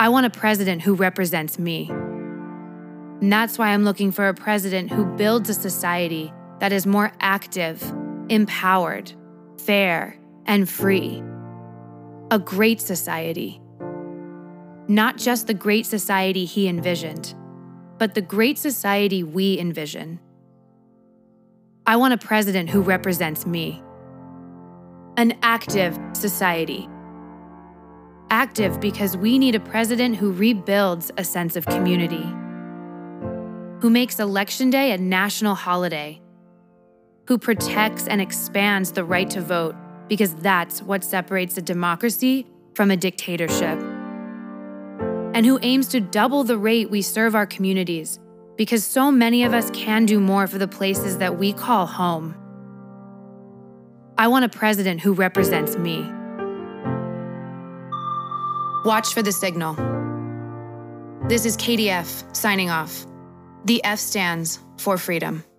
I want a president who represents me. And that's why I'm looking for a president who builds a society that is more active, empowered, fair, and free. A great society. Not just the great society he envisioned, but the great society we envision. I want a president who represents me. An active society. Active because we need a president who rebuilds a sense of community, who makes Election Day a national holiday, who protects and expands the right to vote because that's what separates a democracy from a dictatorship, and who aims to double the rate we serve our communities because so many of us can do more for the places that we call home. I want a president who represents me. Watch for the signal. This is KDF signing off. The F stands for freedom.